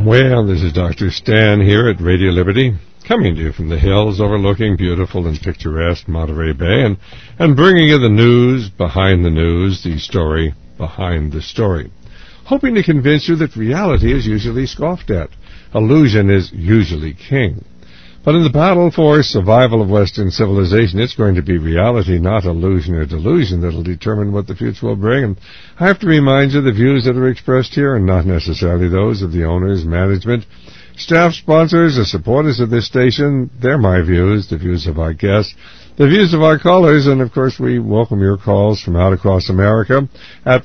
Well, this is Dr. Stan here at Radio Liberty, coming to you from the hills overlooking beautiful and picturesque Monterey Bay, and bringing you the news behind the news, the story behind the story, hoping to convince you that reality is usually scoffed at. Illusion is usually king. But in the battle for survival of Western civilization, it's going to be reality, not illusion or delusion, that will determine what the future will bring. And I have to remind you, the views that are expressed here are not necessarily those of the owners, management, staff, sponsors, or supporters of this station. They're my views, the views of our guests, the views of our callers, and of course we welcome your calls from out across America at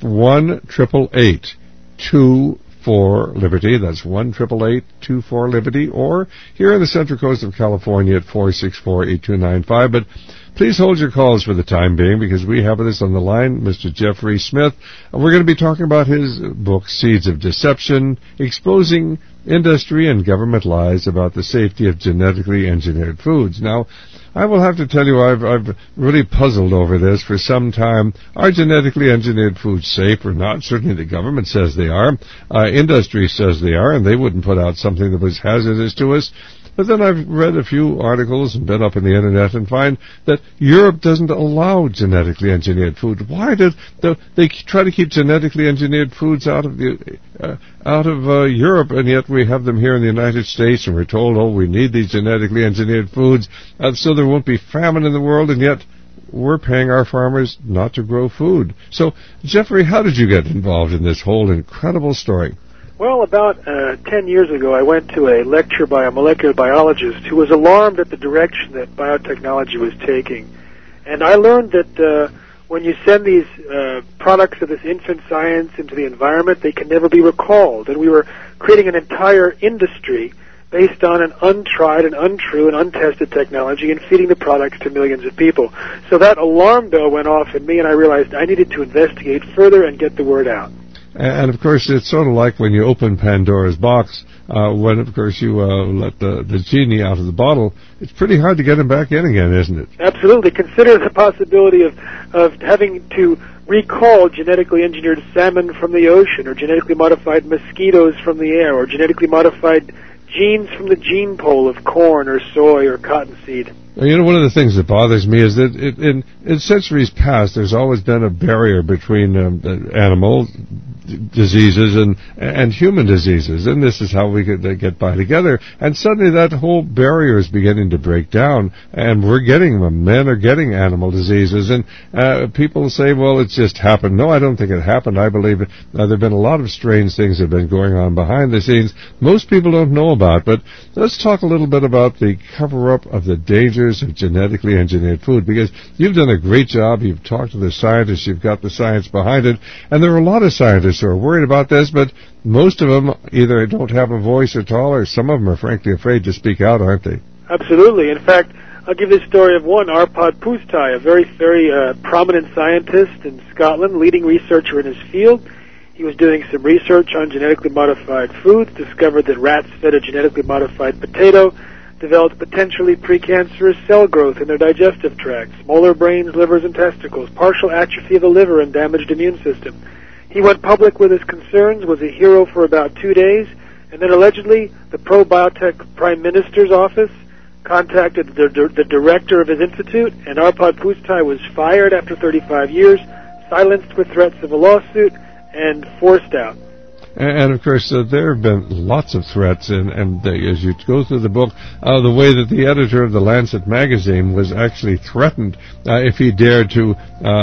1-888-24 Liberty. That's 1-888-24 Liberty, or here in the Central Coast of California at 464-8295. But please hold your calls for the time being, because we have with us on the line Mr. Jeffrey Smith, and we're going to be talking about his book, Seeds of Deception, exposing industry and government lies about the safety of genetically engineered foods. Now, I will have to tell you, I've really puzzled over this for some time. Are genetically engineered foods safe or not? Certainly the government says they are. Industry says they are, and they wouldn't put out something that was hazardous to us. But then I've read a few articles and been up on the Internet and find that Europe doesn't allow genetically engineered food. Why did they try to keep genetically engineered foods out of Europe, and yet we have them here in the United States, and we're told, oh, we need these genetically engineered foods so there won't be famine in the world, and yet we're paying our farmers not to grow food. So, Jeffrey, how did you get involved in this whole incredible story? Well, about 10 years ago, I went to a lecture by a molecular biologist who was alarmed at the direction that biotechnology was taking. And I learned that when you send these products of this infant science into the environment, they can never be recalled. And we were creating an entire industry based on an untried and untrue and untested technology and feeding the products to millions of people. So that alarm bell went off in me, and I realized I needed to investigate further and get the word out. And, of course, it's sort of like when you open Pandora's box, when, of course, you let the genie out of the bottle. It's pretty hard to get him back in again, isn't it? Absolutely. Consider the possibility of having to recall genetically engineered salmon from the ocean, or genetically modified mosquitoes from the air, or genetically modified genes from the gene pool of corn or soy or cottonseed. You know, one of the things that bothers me is that in centuries past, there's always been a barrier between animal diseases and human diseases, and this is how we could get by together. And suddenly that whole barrier is beginning to break down, and we're getting them. Men are getting animal diseases, and people say, well, it's just happened. No, I don't think it happened. I believe there have been a lot of strange things that have been going on behind the scenes most people don't know about. But let's talk a little bit about the cover-up of the dangers of genetically engineered food, because you've done a great job. You've talked to the scientists. You've got the science behind it, and there are a lot of scientists who are worried about this, but most of them either don't have a voice at all, or some of them are frankly afraid to speak out, aren't they? Absolutely. In fact, I'll give you the story of one, Arpad Pusztai, a very prominent scientist in Scotland, leading researcher in his field. He was doing some research on genetically modified foods, discovered that rats fed a genetically modified potato developed potentially precancerous cell growth in their digestive tracts, molar brains, livers, and testicles, partial atrophy of the liver, and damaged immune system. He went public with his concerns, was a hero for about 2 days, and then allegedly the pro-biotech Prime Minister's office contacted the director of his institute, and Arpad Pusztai was fired after 35 years, silenced with threats of a lawsuit, and forced out. And of course, there have been lots of threats, and as you go through the book, the way that the editor of the Lancet magazine was actually threatened if he dared to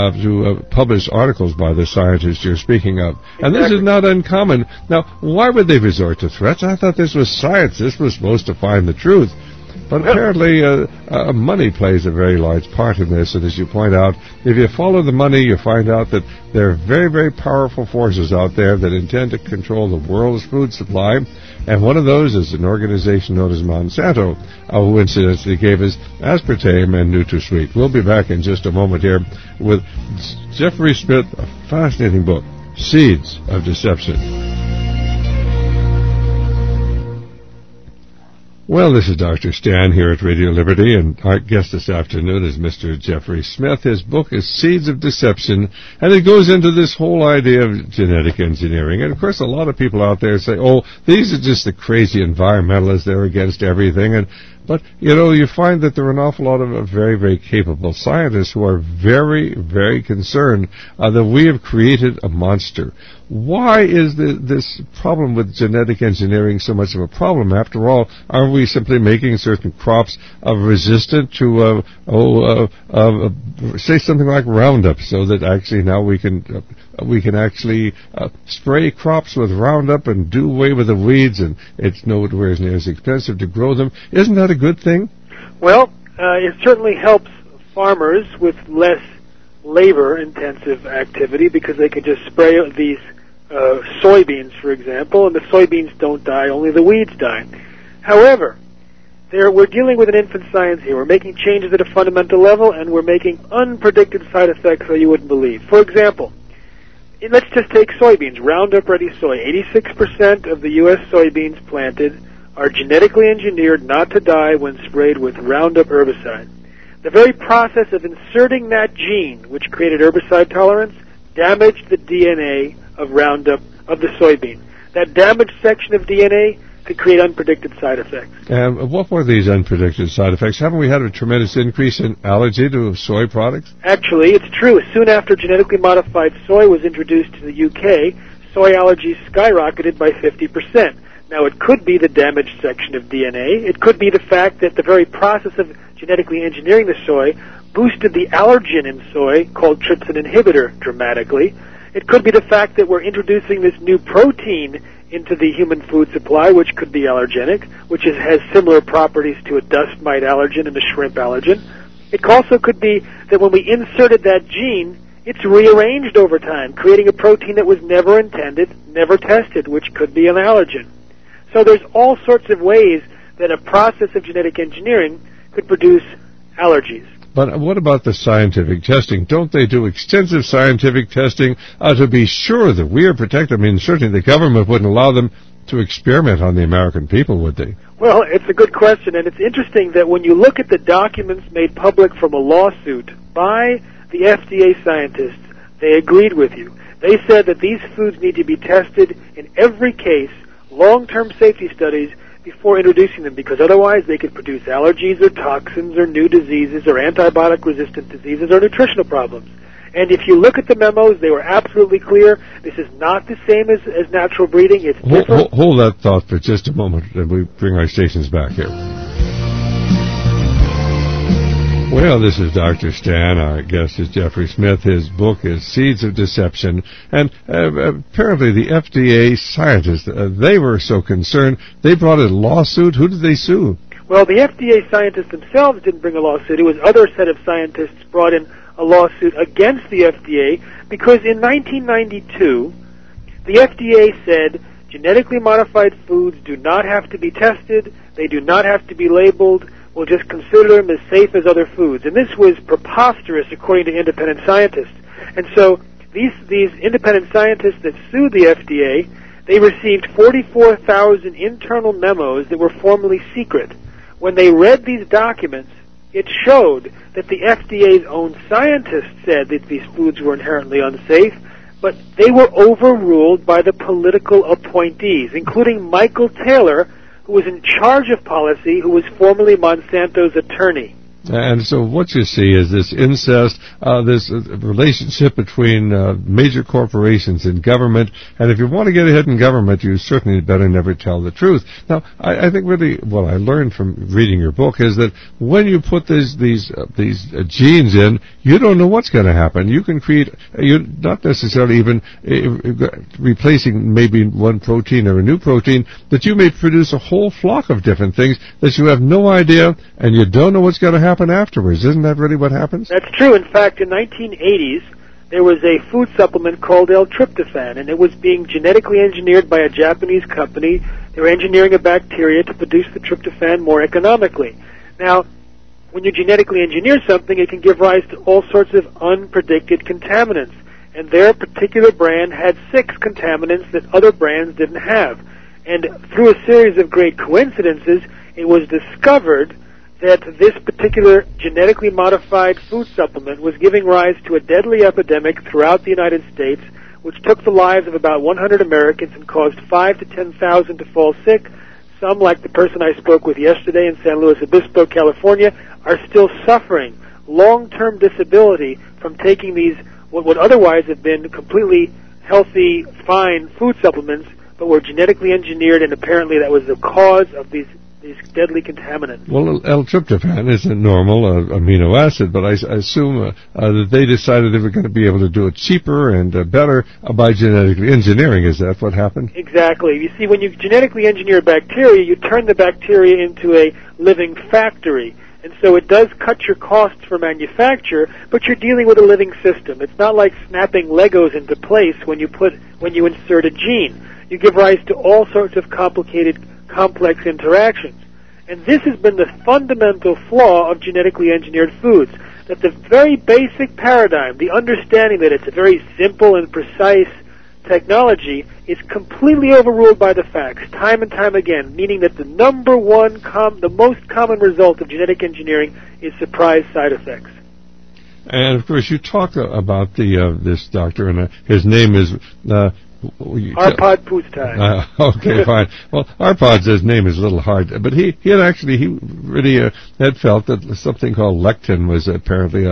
publish articles by the scientists you're speaking of. Exactly. And this is not uncommon. Now, why would they resort to threats? I thought this was science. This was supposed to find the truth. But apparently, money plays a very large part in this, and as you point out, if you follow the money, you find out that there are very, very powerful forces out there that intend to control the world's food supply, and one of those is an organization known as Monsanto, who incidentally gave us aspartame and NutraSweet. We'll be back in just a moment here with Jeffrey Smith, a fascinating book, Seeds of Deception. Well, this is Dr. Stan here at Radio Liberty, and our guest this afternoon is Mr. Jeffrey Smith. His book is Seeds of Deception, and it goes into this whole idea of genetic engineering. And, of course, a lot of people out there say, oh, these are just the crazy environmentalists. They're against everything. But, you find that there are an awful lot of very, very capable scientists who are very, very concerned that we have created a monster. Why is this problem with genetic engineering so much of a problem? After all, aren't we simply making certain crops resistant to, say something like Roundup, so that actually now we can actually spray crops with Roundup and do away with the weeds, and it's nowhere near as expensive to grow them? Isn't that a good thing? Well, it certainly helps farmers with less labor-intensive activity because they can just spray these soybeans, for example, and the soybeans don't die, only the weeds die. However, we're dealing with an infant science here. We're making changes at a fundamental level, and we're making unpredicted side effects that you wouldn't believe. For example, let's just take soybeans, Roundup Ready soy. 86% of the U.S. soybeans planted are genetically engineered not to die when sprayed with Roundup herbicide. The very process of inserting that gene, which created herbicide tolerance, damaged the DNA of Roundup, of the soybean. That damaged section of DNA could create unpredicted side effects. What were these unpredicted side effects? Haven't we had a tremendous increase in allergy to soy products? Actually, it's true. Soon after genetically modified soy was introduced to the UK, soy allergies skyrocketed by 50%. Now, it could be the damaged section of DNA. It could be the fact that the very process of genetically engineering the soy boosted the allergen in soy, called trypsin inhibitor, dramatically. It could be the fact that we're introducing this new protein into the human food supply, which could be allergenic, which has similar properties to a dust mite allergen and a shrimp allergen. It also could be that when we inserted that gene, it's rearranged over time, creating a protein that was never intended, never tested, which could be an allergen. So there's all sorts of ways that a process of genetic engineering could produce allergies. But what about the scientific testing? Don't they do extensive scientific testing to be sure that we are protected? I mean, certainly the government wouldn't allow them to experiment on the American people, would they? Well, it's a good question, and it's interesting that when you look at the documents made public from a lawsuit by the FDA scientists, they agreed with you. They said that these foods need to be tested in every case, long-term safety studies, before introducing them, because otherwise they could produce allergies or toxins or new diseases or antibiotic-resistant diseases or nutritional problems. And if you look at the memos, they were absolutely clear. This is not the same as natural breeding. It's different. Hold that thought for just a moment, and we bring our stations back here. Well, this is Dr. Stan. Our guest is Jeffrey Smith. His book is Seeds of Deception. And apparently the FDA scientists, they were so concerned, they brought a lawsuit. Who did they sue? Well, the FDA scientists themselves didn't bring a lawsuit. It was other set of scientists brought in a lawsuit against the FDA because in 1992, the FDA said genetically modified foods do not have to be tested. They do not have to be labeled. We'll just consider them as safe as other foods. And this was preposterous, according to independent scientists. And so these independent scientists that sued the FDA, they received 44,000 internal memos that were formally secret. When they read these documents, it showed that the FDA's own scientists said that these foods were inherently unsafe, but they were overruled by the political appointees, including Michael Taylor, who was in charge of policy, who was formerly Monsanto's attorney. And so what you see is this incest, this relationship between major corporations and government. And if you want to get ahead in government, you certainly better never tell the truth. Now, I think really what I learned from reading your book is that when you put these genes in, you don't know what's going to happen. You can create, you're not necessarily even replacing maybe one protein or a new protein, but you may produce a whole flock of different things that you have no idea, and you don't know what's going to happen afterwards. Isn't that really what happens? That's true. In fact, in 1980s, there was a food supplement called L-tryptophan, and it was being genetically engineered by a Japanese company. They were engineering a bacteria to produce the tryptophan more economically. Now, when you genetically engineer something, it can give rise to all sorts of unpredicted contaminants. And their particular brand had 6 contaminants that other brands didn't have. And through a series of great coincidences, it was discovered that this particular genetically modified food supplement was giving rise to a deadly epidemic throughout the United States, which took the lives of about 100 Americans and caused 5,000 to 10,000 to fall sick. Some, like the person I spoke with yesterday in San Luis Obispo, California, are still suffering long-term disability from taking these what would otherwise have been completely healthy, fine food supplements, but were genetically engineered, and apparently that was the cause of these deadly contaminants. Well, L-tryptophan is a normal amino acid, but I assume that they decided they were going to be able to do it cheaper and better by genetically engineering. Is that what happened? Exactly. You see, when you genetically engineer bacteria, you turn the bacteria into a living factory. And so it does cut your costs for manufacture, but you're dealing with a living system. It's not like snapping Legos into place when you insert a gene. You give rise to all sorts of complicated, complex interactions. And this has been the fundamental flaw of genetically engineered foods, that the very basic paradigm, the understanding that it's a very simple and precise technology, is completely overruled by the facts, time and time again, meaning that the number one, the most common result of genetic engineering is surprise side effects. And, of course, you talk about this doctor, and his name is... Arpad Pusztai. Okay, fine. Well, Arpad's name is a little hard, but he really had felt that something called lectin was apparently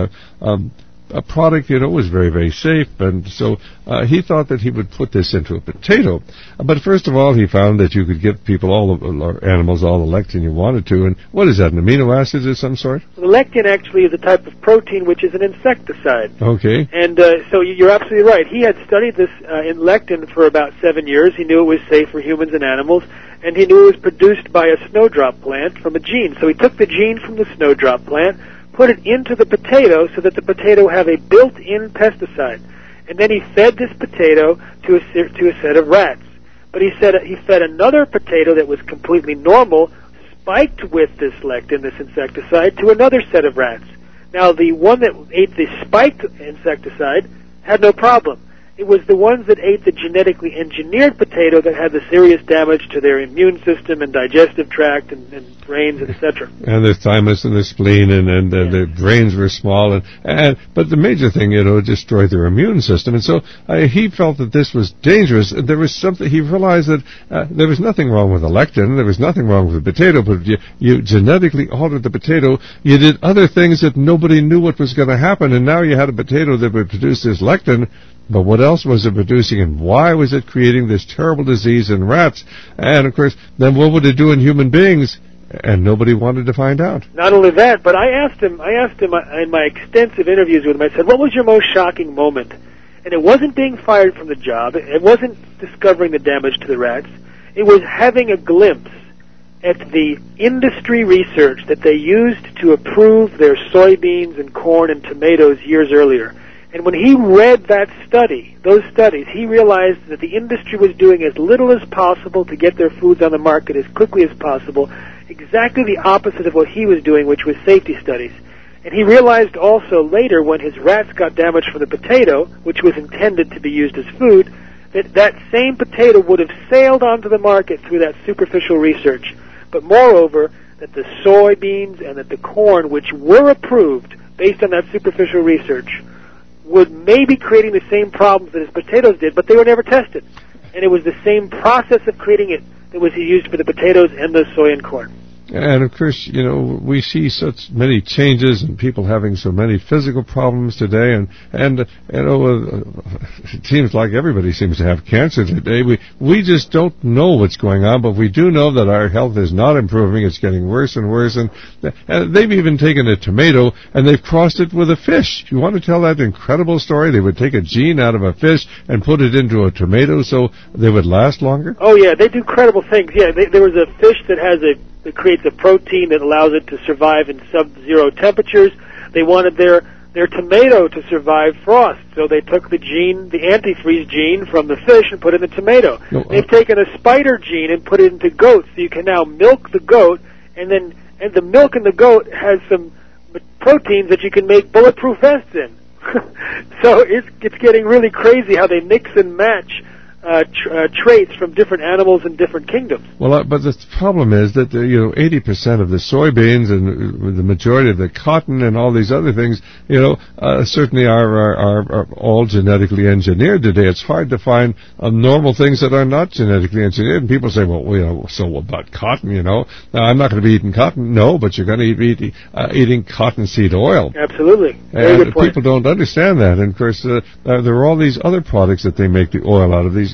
a product, was very, very safe, and so he thought that he would put this into a potato. But first of all, he found that you could give people, animals, all the lectin you wanted to, and what is that, an amino acid of some sort? The lectin actually is a type of protein which is an insecticide. Okay. And so you're absolutely right. He had studied this in lectin for about 7 years. He knew it was safe for humans and animals, and he knew it was produced by a snowdrop plant from a gene. So he took the gene from the snowdrop plant, put it into the potato so that the potato have a built-in pesticide. And then he fed this potato to a set of rats. But he fed another potato that was completely normal, spiked with this lectin, this insecticide, to another set of rats. Now, the one that ate the spiked insecticide had no problem. It was the ones that ate the genetically engineered potato that had the serious damage to their immune system and digestive tract and brains, etc. And the thymus and the spleen, and the brains were small, but the major thing, it destroyed their immune system. And so he felt that this was dangerous. There was something. He realized that there was nothing wrong with the lectin. There was nothing wrong with the potato, but you genetically altered the potato. You did other things that nobody knew what was going to happen, and now you had a potato that would produce this lectin. But what else was it producing, and why was it creating this terrible disease in rats? And, of course, then what would it do in human beings? And nobody wanted to find out. Not only that, but I asked him in my extensive interviews with him, I said, what was your most shocking moment? And it wasn't being fired from the job. It wasn't discovering the damage to the rats. It was having a glimpse at the industry research that they used to approve their soybeans and corn and tomatoes years earlier. And when he read those studies, he realized that the industry was doing as little as possible to get their foods on the market as quickly as possible, exactly the opposite of what he was doing, which was safety studies. And he realized also later, when his rats got damaged from the potato, which was intended to be used as food, that same potato would have sailed onto the market through that superficial research. But moreover, that the soybeans and that the corn, which were approved based on that superficial research, would maybe creating the same problems that his potatoes did, but they were never tested. And it was the same process of creating it that was used for the potatoes and the soy and corn. And, of course, we see such many changes and people having so many physical problems today. And it seems like everybody seems to have cancer today. We just don't know what's going on, but we do know that our health is not improving. It's getting worse and worse. And they've even taken a tomato and they've crossed it with a fish. You want to tell that incredible story? They would take a gene out of a fish and put it into a tomato so they would last longer? Oh, yeah, they do incredible things. Yeah, there was a fish that creates a protein that allows it to survive in sub-zero temperatures. They wanted their tomato to survive frost, so they took the antifreeze gene from the fish and put it in the tomato. They've taken a spider gene and put it into goats, so you can now milk the goat, and the milk in the goat has some proteins that you can make bulletproof vests in. So it's getting really crazy how they mix and match traits from different animals in different kingdoms. Well, but the problem is that 80% of the soybeans and the majority of the cotton and all these other things, certainly are all genetically engineered today. It's hard to find normal things that are not genetically engineered. And people say, well, so about cotton? Now, I'm not going to be eating cotton. No, but you're going to be eating cottonseed oil. Absolutely. Very good point. People don't understand that. And of course, there are all these other products that they make the oil out of. These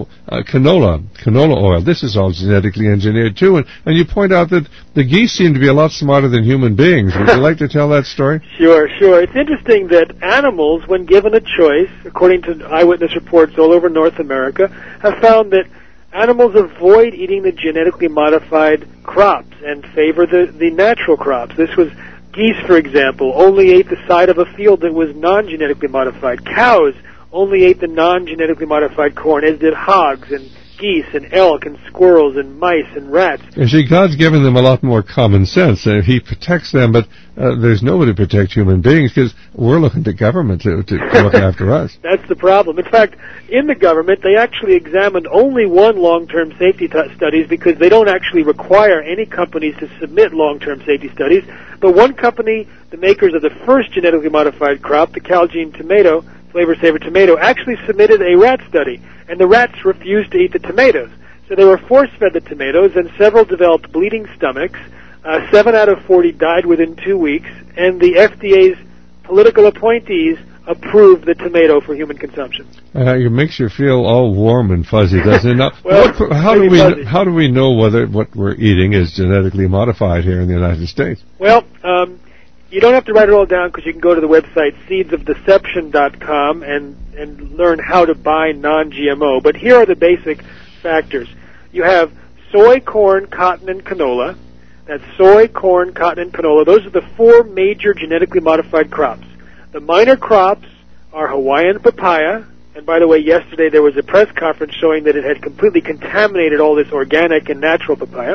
canola oil. This is all genetically engineered too. And you point out that the geese seem to be a lot smarter than human beings. Would you like to tell that story? Sure. It's interesting that animals, when given a choice, according to eyewitness reports all over North America, have found that animals avoid eating the genetically modified crops and favor the natural crops. This was geese, for example, only ate the side of a field that was non-genetically modified. Cows only ate the non-genetically modified corn, as did hogs and geese and elk and squirrels and mice and rats. You see, God's given them a lot more common sense. He protects them, but there's nobody to protect human beings because we're looking to government to look after us. That's the problem. In fact, in the government, they actually examined only one long-term safety studies because they don't actually require any companies to submit long-term safety studies. But one company, the makers of the first genetically modified crop, the Calgene tomato, Flavor Saver tomato, actually submitted a rat study, and the rats refused to eat the tomatoes. So they were force-fed the tomatoes, and several developed bleeding stomachs. 7 out of 40 died within 2 weeks, and the FDA's political appointees approved the tomato for human consumption. It makes you feel all warm and fuzzy, doesn't it? Now, well, how do we know whether what we're eating is genetically modified here in the United States? Well, you don't have to write it all down because you can go to the website seedsofdeception.com and learn how to buy non-GMO. But here are the basic factors. You have soy, corn, cotton, and canola. That's soy, corn, cotton, and canola. Those are the 4 major genetically modified crops. The minor crops are Hawaiian papaya. And by the way, yesterday there was a press conference showing that it had completely contaminated all this organic and natural papaya.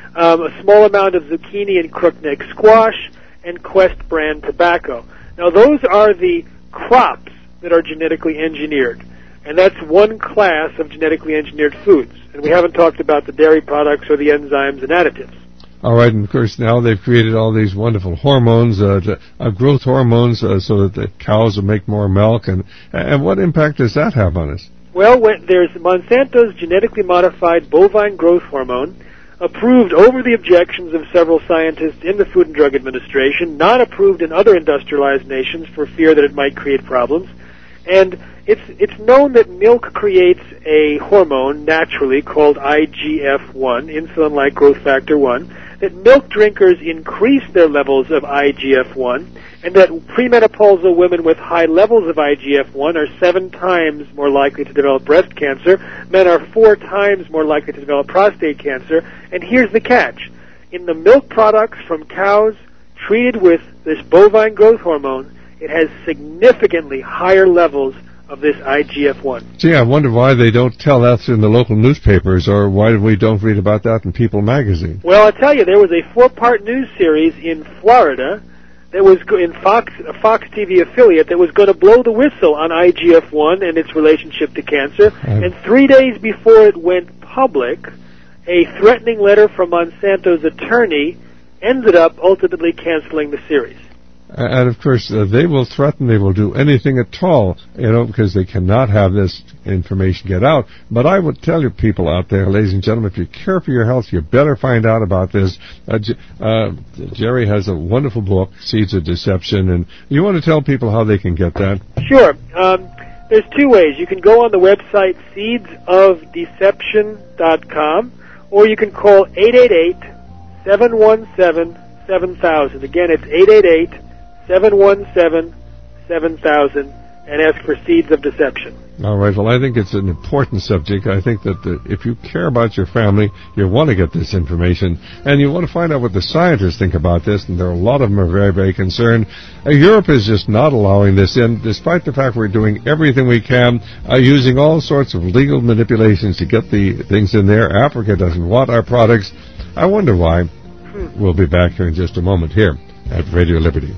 A small amount of zucchini and crookneck squash, and Quest brand tobacco. Now, those are the crops that are genetically engineered, and that's one class of genetically engineered foods. And we haven't talked about the dairy products or the enzymes and additives. All right, and of course now they've created all these wonderful hormones, growth hormones, so that the cows will make more milk. And what impact does that have on us? Well, there's Monsanto's genetically modified bovine growth hormone, approved over the objections of several scientists in the Food and Drug Administration, not approved in other industrialized nations for fear that it might create problems. And it's known that milk creates a hormone naturally called IGF-1, insulin-like growth factor 1, that milk drinkers increase their levels of IGF-1, and that premenopausal women with high levels of IGF-1 are 7 times more likely to develop breast cancer. Men are 4 times more likely to develop prostate cancer. And here's the catch. In the milk products from cows treated with this bovine growth hormone, it has significantly higher levels of this IGF-1. Gee, I wonder why they don't tell that in the local newspapers, or why we don't read about that in People magazine. Well, I'll tell you, there was a 4-part news series in Florida that was in a Fox TV affiliate that was going to blow the whistle on IGF-1 and its relationship to cancer. And 3 days before it went public, a threatening letter from Monsanto's attorney ended up ultimately canceling the series. And of course, they will threaten, they will do anything at all, because they cannot have this information get out. But I would tell you people out there, ladies and gentlemen, if you care for your health, you better find out about this. Jerry has a wonderful book, Seeds of Deception, and you want to tell people how they can get that? Sure. There's 2 ways. You can go on the website seedsofdeception.com, or you can call 888-717-7000. Again, it's 888-717-7000, and ask for Seeds of Deception. All right. Well, I think it's an important subject. I think that if you care about your family, you want to get this information, and you want to find out what the scientists think about this, and there are a lot of them are very, very concerned. Europe is just not allowing this in, despite the fact we're doing everything we can, using all sorts of legal manipulations to get the things in there. Africa doesn't want our products. I wonder why. We'll be back here in just a moment here at Radio Liberty.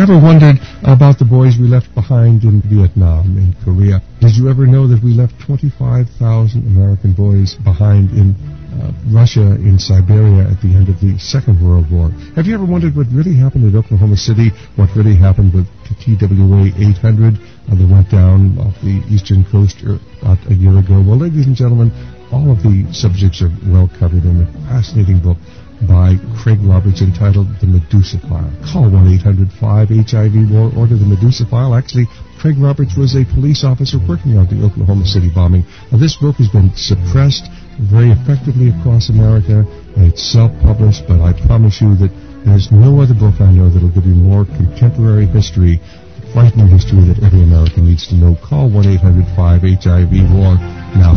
ever wondered about the boys we left behind in Vietnam, in Korea? Did you ever know that we left 25,000 American boys behind in Russia, in Siberia at the end of the Second World War? Have you ever wondered what really happened at Oklahoma City, what really happened with the TWA 800 that went down off the eastern coast about a year ago? Well, ladies and gentlemen, all of the subjects are well covered in a fascinating book by Craig Roberts entitled The Medusa File. Call 1-800-5-HIV-WAR, order The Medusa File. Actually, Craig Roberts was a police officer working on the Oklahoma City bombing. Now, this book has been suppressed very effectively across America, and it's self-published, but I promise you that there's no other book I know that will give you more contemporary history, frightening history that every American needs to know. Call 1-800-5-HIV-WAR now.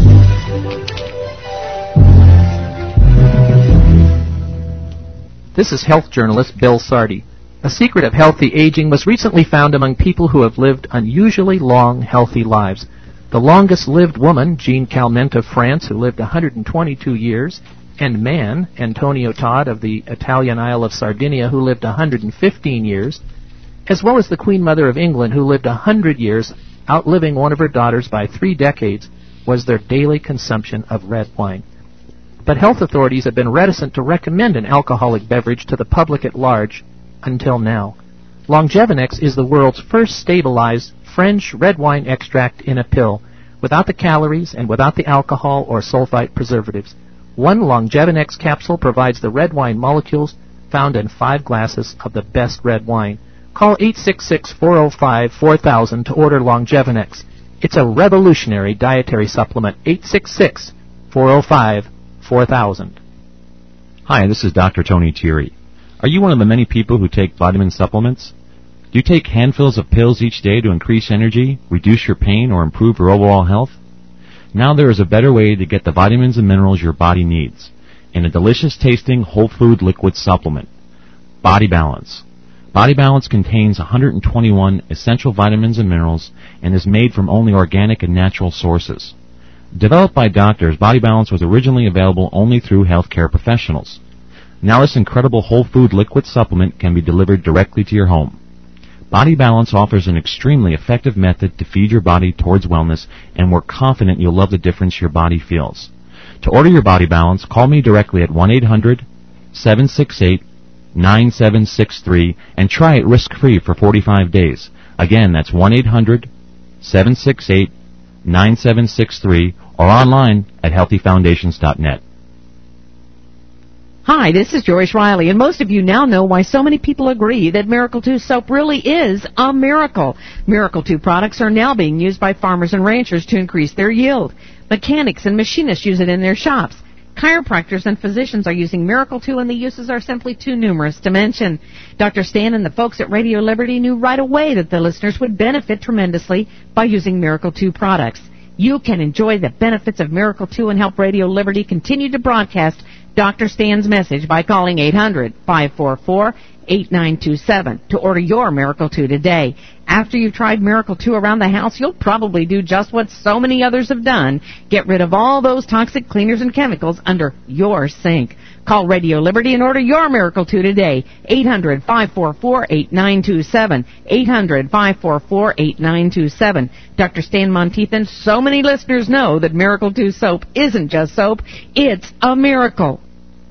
This is health journalist Bill Sardi. A secret of healthy aging was recently found among people who have lived unusually long, healthy lives. The longest-lived woman, Jean Calment of France, who lived 122 years, and man, Antonio Todd of the Italian Isle of Sardinia, who lived 115 years, as well as the Queen Mother of England, who lived 100 years, outliving one of her daughters by 3 decades, was their daily consumption of red wine. But health authorities have been reticent to recommend an alcoholic beverage to the public at large until now. Longevinex is the world's first stabilized French red wine extract in a pill, without the calories and without the alcohol or sulfite preservatives. One Longevinex capsule provides the red wine molecules found in 5 glasses of the best red wine. Call 866-405-4000 to order Longevinex. It's a revolutionary dietary supplement. 866-405-4000. Hi, this is Dr. Tony Thierry. Are you one of the many people who take vitamin supplements? Do you take handfuls of pills each day to increase energy, reduce your pain, or improve your overall health? Now there is a better way to get the vitamins and minerals your body needs in a delicious-tasting whole food liquid supplement, Body Balance. Body Balance contains 121 essential vitamins and minerals and is made from only organic and natural sources. Developed by doctors, Body Balance was originally available only through healthcare professionals. Now this incredible whole food liquid supplement can be delivered directly to your home. Body Balance offers an extremely effective method to feed your body towards wellness, and we're confident you'll love the difference your body feels. To order your Body Balance, call me directly at 1-800-768-9763 and try it risk-free for 45 days. Again, that's 1-800-768-9763 or online at healthyfoundations.net. Hi, this is Joyce Riley, and most of you now know why so many people agree that Miracle 2 soap really is a miracle. Miracle 2 products are now being used by farmers and ranchers to increase their yield. Mechanics and machinists use it in their shops. Chiropractors and physicians are using Miracle 2, and the uses are simply too numerous to mention. Dr. Stan and the folks at Radio Liberty knew right away that the listeners would benefit tremendously by using Miracle 2 products. You can enjoy the benefits of Miracle 2 and help Radio Liberty continue to broadcast Dr. Stan's message by calling 800-544-8927 to order your Miracle 2 today. After you've tried Miracle 2 around the house, you'll probably do just what so many others have done. Get rid of all those toxic cleaners and chemicals under your sink. Call Radio Liberty and order your Miracle 2 today. 800-544-8927. 800-544-8927. Dr. Stan Monteith and so many listeners know that Miracle 2 soap isn't just soap, it's a miracle.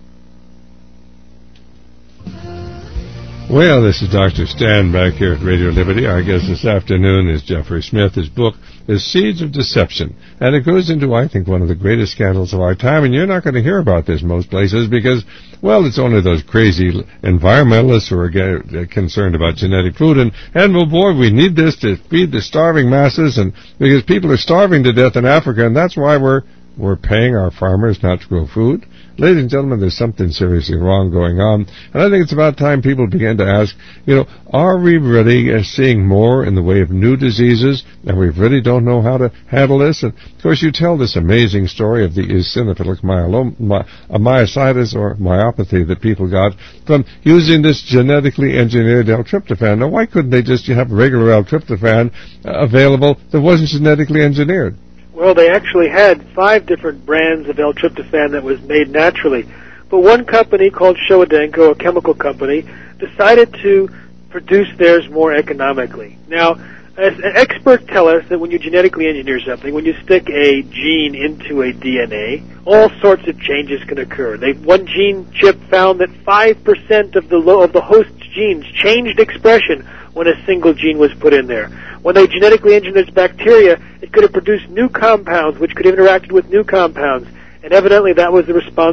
Well, this is Dr. Stan back here at Radio Liberty. Our guest this afternoon is Jeffrey Smith. His book is Seeds of Deception, and it goes into, I think, one of the greatest scandals of our time, and you're not going to hear about this most places because, well, it's only those crazy environmentalists who are concerned about genetic food, and well, boy, we need this to feed the starving masses, and because people are starving to death in Africa, and that's why we're paying our farmers not to grow food. Ladies and gentlemen, there's something seriously wrong going on, and I think it's about time people begin to ask, are we really seeing more in the way of new diseases, and we really don't know how to handle this? And, of course, you tell this amazing story of the eosinophilic myositis or myopathy that people got from using this genetically engineered L-tryptophan. Now, why couldn't they just have regular L-tryptophan available that wasn't genetically engineered? Well, they actually had 5 different brands of L-tryptophan that was made naturally. But one company called Showa Denko, a chemical company, decided to produce theirs more economically. Now, as experts tell us that when you genetically engineer something, when you stick a gene into a DNA, all sorts of changes can occur. One gene chip found that 5% of the host genes changed expression when a single gene was put in there. When they genetically engineered this bacteria, it could have produced new compounds which could have interacted with new compounds, and evidently that was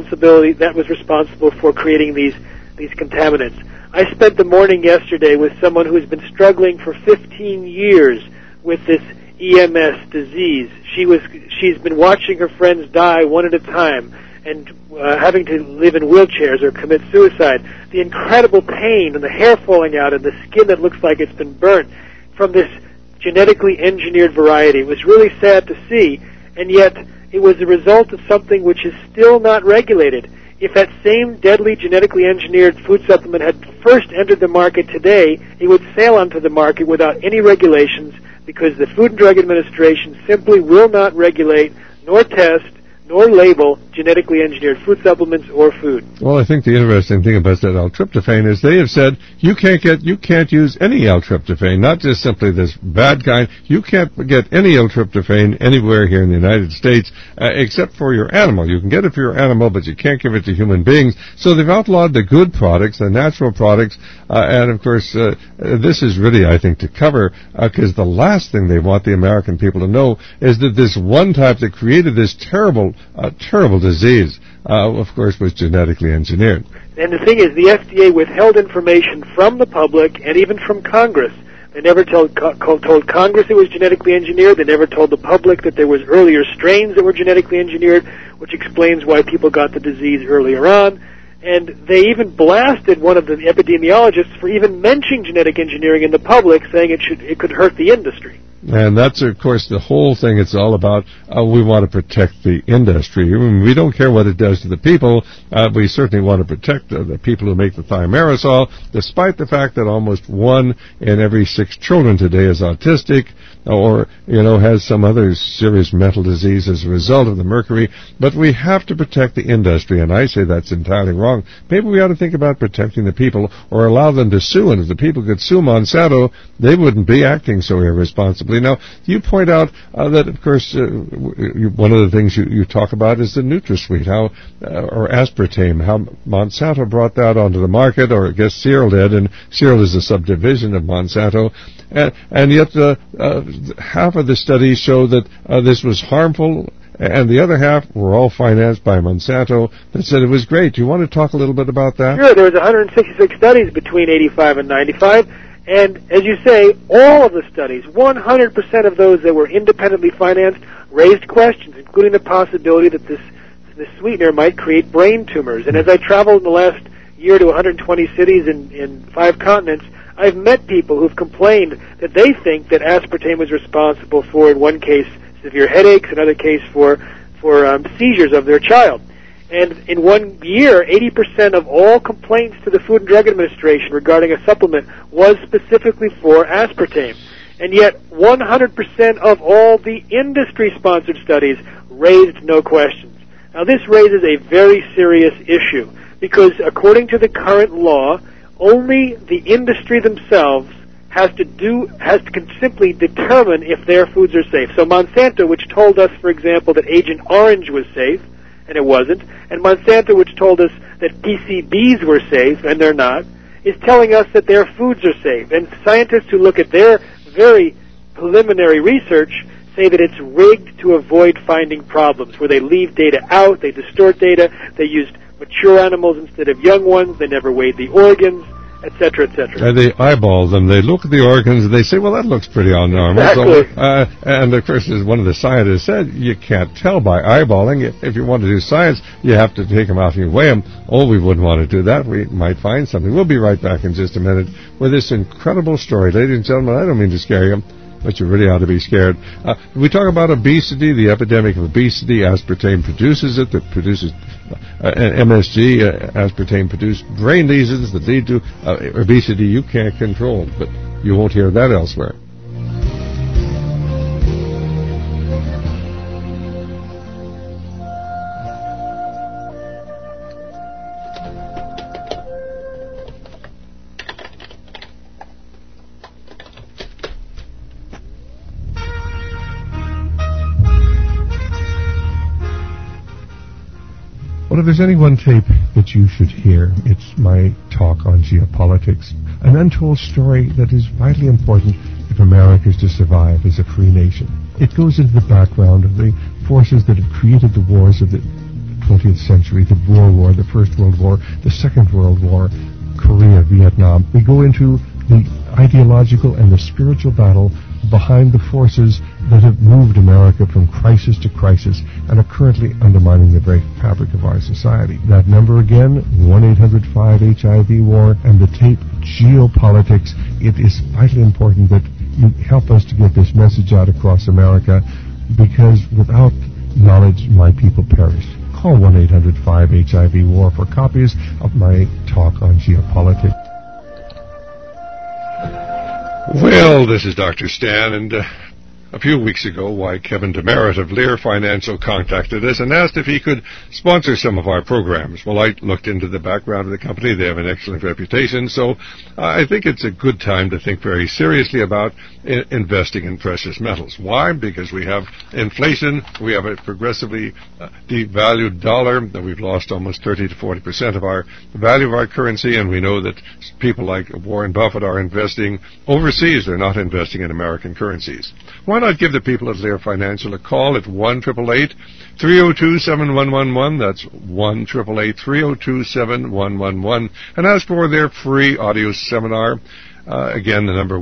responsible for creating these contaminants. I spent the morning yesterday with someone who's been struggling for 15 years with this EMS disease. She's been watching her friends die one at a time and having to live in wheelchairs or commit suicide. The incredible pain and the hair falling out and the skin that looks like it's been burnt from this genetically engineered variety. It was really sad to see, and yet it was the result of something which is still not regulated. If that same deadly genetically engineered food supplement had first entered the market today, it would sail onto the market without any regulations because the Food and Drug Administration simply will not regulate nor test nor label genetically engineered food supplements or food. Well, I think the interesting thing about that L-tryptophan is they have said you can't use any L-tryptophan, not just simply this bad kind. You can't get any L-tryptophan anywhere here in the United States except for your animal. You can get it for your animal, but you can't give it to human beings. So they've outlawed the good products, the natural products, and of course this is really, I think, to cover because the last thing they want the American people to know is that this one type that created this terrible disease, of course, was genetically engineered. And the thing is, the FDA withheld information from the public and even from Congress. They never told Congress it was genetically engineered. They never told the public that there was earlier strains that were genetically engineered, which explains why people got the disease earlier on. And they even blasted one of the epidemiologists for even mentioning genetic engineering in the public, saying it could hurt the industry. And that's, of course, the whole thing it's all about. We want to protect the industry. We don't care what it does to the people. We certainly want to protect the people who make the thimerosal, despite the fact that almost 1 in every 6 children today is autistic or, has some other serious mental disease as a result of the mercury. But we have to protect the industry, and I say that's entirely wrong. Maybe we ought to think about protecting the people or allow them to sue, and if the people could sue Monsanto, they wouldn't be acting so irresponsibly. Now, you point out that, of course, one of the things you talk about is the NutraSweet, or aspartame, how Monsanto brought that onto the market, or I guess Cereal did, and Cereal is a subdivision of Monsanto, and yet half of the studies show that this was harmful, and the other half were all financed by Monsanto that said it was great. Do you want to talk a little bit about that? Sure. There was 166 studies between 85 and 95. And as you say, all of the studies, 100% of those that were independently financed, raised questions, including the possibility that this sweetener might create brain tumors. And as I traveled in the last year to 120 cities in 5 continents, I've met people who've complained that they think that aspartame was responsible for, in one case, severe headaches, in another case for seizures of their child. And in 1 year, 80% of all complaints to the Food and Drug Administration regarding a supplement was specifically for aspartame. And yet, 100% of all the industry-sponsored studies raised no questions. Now, this raises a very serious issue, because according to the current law, only the industry themselves has to simply determine if their foods are safe. So Monsanto, which told us, for example, that Agent Orange was safe, and it wasn't, and Monsanto, which told us that PCBs were safe, and they're not, is telling us that their foods are safe. And scientists who look at their very preliminary research say that it's rigged to avoid finding problems, where they leave data out, they distort data, they used mature animals instead of young ones, they never weighed the organs, etc., etc. They eyeball them. They look at the organs and they say, well, that looks pretty normal. Exactly. So, and of course, as one of the scientists said, you can't tell by eyeballing. If you want to do science, you have to take them out and you weigh them. Oh, we wouldn't want to do that. We might find something. We'll be right back in just a minute with this incredible story. Ladies and gentlemen, I don't mean to scare you, but you really ought to be scared. We talk about obesity, the epidemic of obesity. Aspartame produces it. That produces MSG. Aspartame produces brain lesions that lead to obesity you can't control. But you won't hear that elsewhere. Well, if there's any one tape that you should hear, it's my talk on geopolitics, an untold story that is vitally important if America is to survive as a free nation. It goes into the background of the forces that have created the wars of the 20th century, the Boer War, the First World War, the Second World War, Korea, Vietnam. We go into the ideological and the spiritual battle behind the forces that have moved America from crisis to crisis and are currently undermining the very fabric of our society. That number again, 1-800-5-HIV-WAR, and the tape Geopolitics. It is vitally important that you help us to get this message out across America, because without knowledge, my people perish. Call 1-800-5-HIV-WAR for copies of my talk on geopolitics. Well, this is Dr. Stan, and a few weeks ago, Kevin Demerit of Lear Financial contacted us and asked if he could sponsor some of our programs. Well, I looked into the background of the company. They have an excellent reputation, so I think it's a good time to think very seriously about investing in precious metals. Why? Because we have inflation, we have a progressively devalued dollar, that we've lost almost 30 to 40% of our value of our currency, and we know that people like Warren Buffett are investing overseas. They're not investing in American currencies. Why not give the people at Lear Financial a call at 1-888-302-7111. That's 1-888-302-7111, and ask for their free audio seminar. Again, the number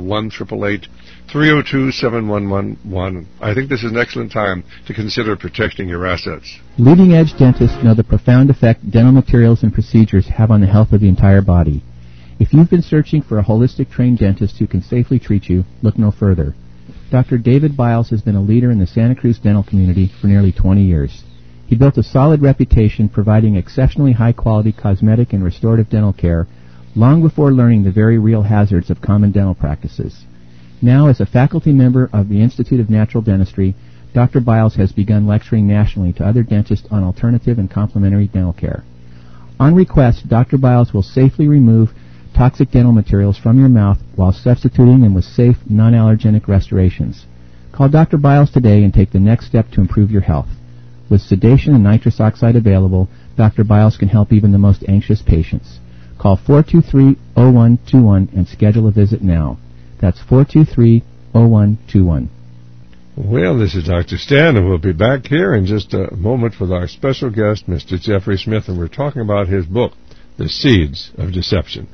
1-888-302-7111. I think this is an excellent time to consider protecting your assets. Leading-edge dentists know the profound effect dental materials and procedures have on the health of the entire body. If you've been searching for a holistic trained dentist who can safely treat you, look no further. Dr. David Biles has been a leader in the Santa Cruz dental community for nearly 20 years. He built a solid reputation providing exceptionally high-quality cosmetic and restorative dental care long before learning the very real hazards of common dental practices. Now, as a faculty member of the Institute of Natural Dentistry, Dr. Biles has begun lecturing nationally to other dentists on alternative and complementary dental care. On request, Dr. Biles will safely remove toxic dental materials from your mouth while substituting them with safe, non-allergenic restorations. Call Dr. Biles today and take the next step to improve your health. With sedation and nitrous oxide available, Dr. Biles can help even the most anxious patients. Call 423-0121 and schedule a visit now. That's 423-0121. Well, this is Dr. Stan, and we'll be back here in just a moment with our special guest, Mr. Jeffrey Smith, and we're talking about his book, The Seeds of Deception.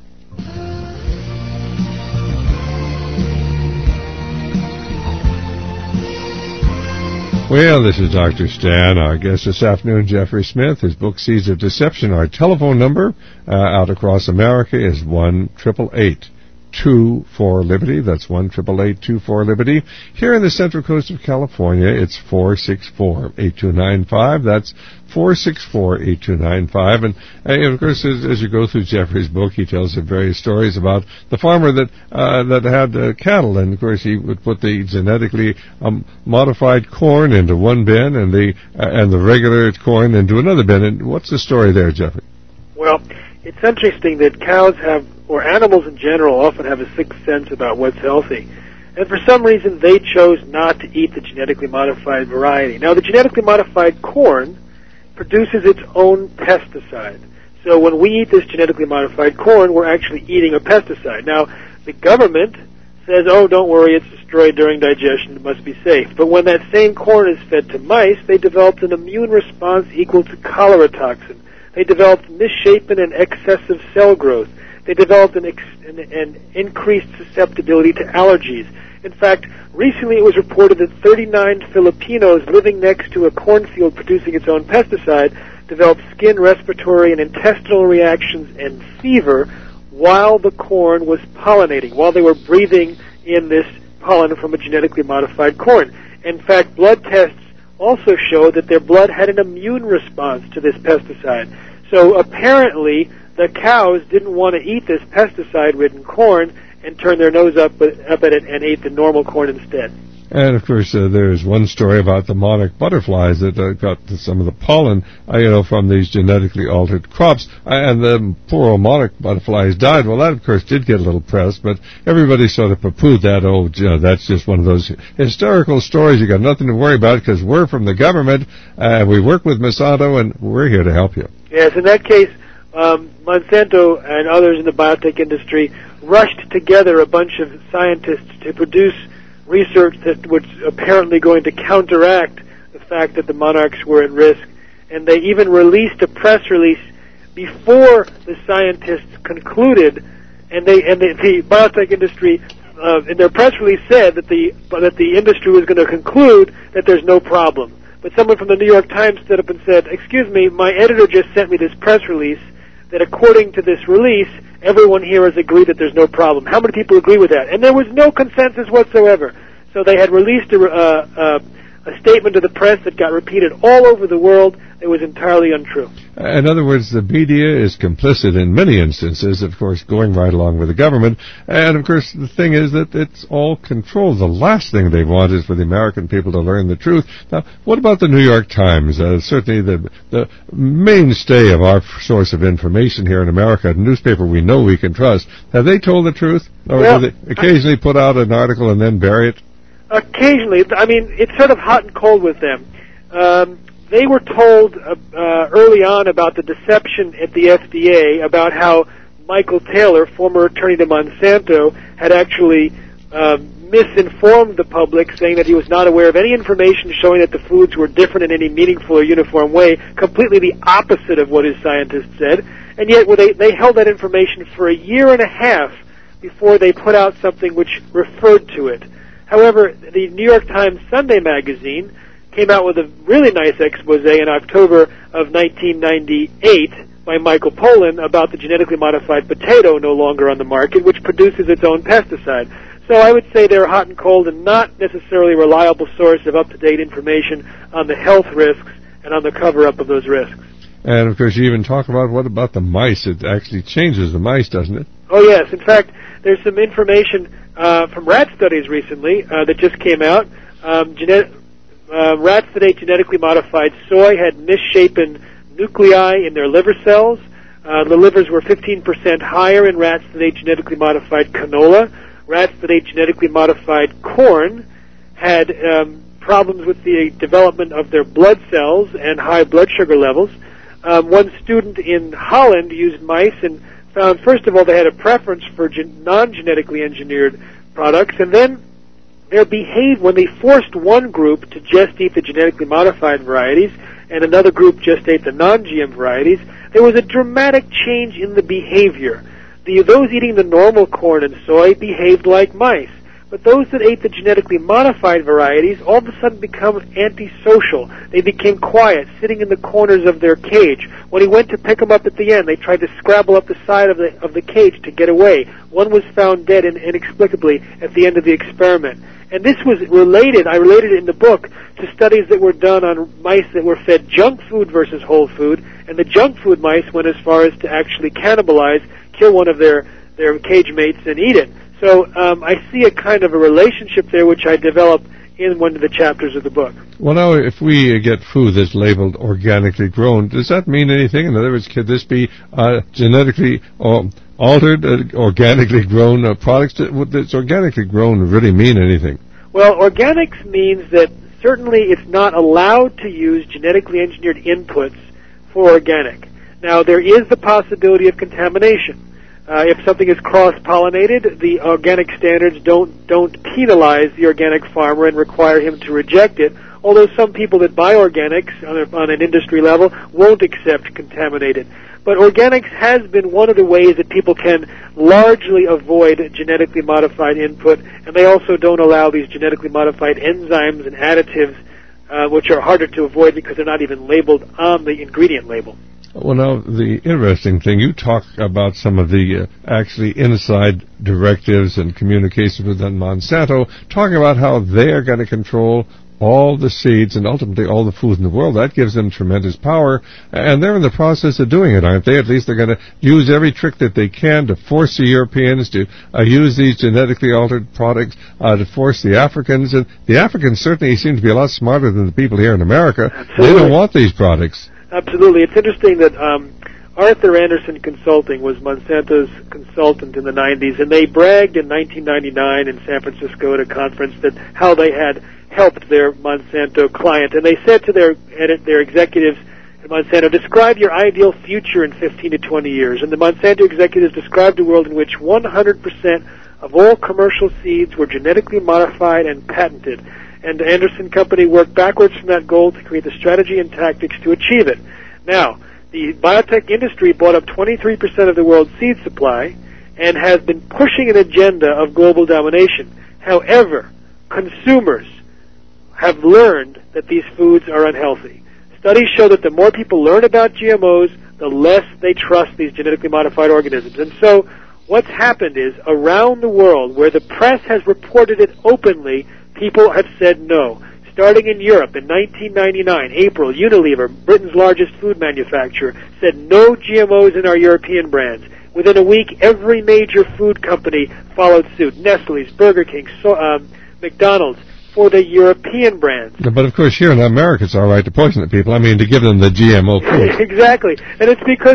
Well, this is Dr. Stan. Our guest this afternoon, Jeffrey Smith. His book, Seeds of Deception. Our telephone number out across America is 1-888-24-LIBERTY. That's 1-888-24-LIBERTY. Here in the Central Coast of California, it's 464-8295. That's 464-8295. And of course, as you go through Jeffrey's book, he tells the various stories about the farmer that had cattle, and of course he would put the genetically modified corn into one bin and the regular corn into another bin. And what's the story there, Jeffrey? Well, it's interesting that cows have, or animals in general, often have a sixth sense about what's healthy. And for some reason, they chose not to eat the genetically modified variety. Now, the genetically modified corn produces its own pesticide. So when we eat this genetically modified corn, we're actually eating a pesticide. Now, the government says, oh, don't worry, it's destroyed during digestion, it must be safe. But when that same corn is fed to mice, they developed an immune response equal to cholera toxin. They developed misshapen and excessive cell growth. They developed an increased susceptibility to allergies. In fact, recently it was reported that 39 Filipinos living next to a cornfield producing its own pesticide developed skin, respiratory, and intestinal reactions and fever while the corn was pollinating, while they were breathing in this pollen from a genetically modified corn. In fact, blood tests also showed that their blood had an immune response to this pesticide. So apparently the cows didn't want to eat this pesticide-ridden corn and turned their nose up at it and ate the normal corn instead. And, of course, there's one story about the monarch butterflies that got some of the pollen, from these genetically altered crops, and the poor old monarch butterflies died. Well, that, of course, did get a little press, but everybody sort of poo-pooed that. Oh, that's just one of those hysterical stories. You got nothing to worry about because we're from the government, and we work with Monsanto, and we're here to help you. Yes, in that case, Monsanto and others in the biotech industry rushed together a bunch of scientists to produce research that was apparently going to counteract the fact that the monarchs were at risk, and they even released a press release before the scientists concluded, and the biotech industry in their press release said that the industry was going to conclude that there's no problem. But someone from the New York Times stood up and said, "Excuse me, my editor just sent me this press release that according to this release, everyone here has agreed that there's no problem." How many people agree with that? And there was no consensus whatsoever. So they had released a statement to the press that got repeated all over the world. It was entirely untrue. In other words, the media is complicit in many instances, of course, going right along with the government. And, of course, the thing is that it's all controlled. The last thing they want is for the American people to learn the truth. Now, what about the New York Times? Certainly the mainstay of our source of information here in America, a newspaper we know we can trust. Have they told the truth? Or do they occasionally put out an article and then bury it? Occasionally. I mean, it's sort of hot and cold with them. They were told early on about the deception at the FDA, about how Michael Taylor, former attorney to Monsanto, had actually misinformed the public, saying that he was not aware of any information showing that the foods were different in any meaningful or uniform way, completely the opposite of what his scientists said. And yet they held that information for a year and a half before they put out something which referred to it. However, the New York Times Sunday magazine came out with a really nice expose in October of 1998 by Michael Pollan about the genetically modified potato no longer on the market, which produces its own pesticide. So I would say they're hot and cold and not necessarily a reliable source of up-to-date information on the health risks and on the cover-up of those risks. And, of course, you even talk about, what about the mice? It actually changes the mice, doesn't it? Oh, yes. In fact, there's some information from rat studies recently that just came out. Rats that ate genetically modified soy had misshapen nuclei in their liver cells. The livers were 15% higher in rats that ate genetically modified canola. Rats that ate genetically modified corn had problems with the development of their blood cells and high blood sugar levels. One student in Holland used mice and found, first of all, they had a preference for non-genetically engineered products, and then their behavior, when they forced one group to just eat the genetically modified varieties and another group just ate the non-GM varieties, there was a dramatic change in the behavior. Those eating the normal corn and soy behaved like mice, but those that ate the genetically modified varieties all of a sudden become antisocial. They became quiet, sitting in the corners of their cage. When he went to pick them up at the end, they tried to scrabble up the side of the cage to get away. One was found dead inexplicably at the end of the experiment. And this was related, I related it in the book, to studies that were done on mice that were fed junk food versus whole food, and the junk food mice went as far as to actually cannibalize, kill one of their cage mates and eat it. So I see a kind of a relationship there which I develop in one of the chapters of the book. Well, now, if we get food that's labeled organically grown, does that mean anything? In other words, could this be genetically altered, organically grown products? Does organically grown really mean anything? Well, organics means that certainly it's not allowed to use genetically engineered inputs for organic. Now, there is the possibility of contamination. If something is cross-pollinated, the organic standards don't penalize the organic farmer and require him to reject it, although some people that buy organics on an industry level won't accept contaminated. But organics has been one of the ways that people can largely avoid genetically modified input, and they also don't allow these genetically modified enzymes and additives, which are harder to avoid because they're not even labeled on the ingredient label. Well, now, the interesting thing, you talk about some of the actually inside directives and communications within Monsanto, talking about how they are going to control all the seeds and ultimately all the food in the world. That gives them tremendous power, and they're in the process of doing it, aren't they? At least they're going to use every trick that they can to force the Europeans to use these genetically altered products, to force the Africans. And the Africans certainly seem to be a lot smarter than the people here in America. Absolutely. They don't want these products. Absolutely. It's interesting that Arthur Anderson Consulting was Monsanto's consultant in the 90s, and they bragged in 1999 in San Francisco at a conference that how they had helped their Monsanto client. And they said to their executives at Monsanto, describe your ideal future in 15 to 20 years. And the Monsanto executives described a world in which 100% of all commercial seeds were genetically modified and patented. And the Anderson Company worked backwards from that goal to create the strategy and tactics to achieve it. Now, the biotech industry bought up 23% of the world's seed supply and has been pushing an agenda of global domination. However, consumers have learned that these foods are unhealthy. Studies show that the more people learn about GMOs, the less they trust these genetically modified organisms. And so what's happened is, around the world, where the press has reported it openly, people have said no. Starting in Europe in 1999, April, Unilever, Britain's largest food manufacturer, said no GMOs in our European brands. Within a week, every major food company followed suit. Nestle's, Burger King, McDonald's, for the European brands. But of course, here in America, it's all right to poison the people. I mean, to give them the GMO food. Exactly, and it's because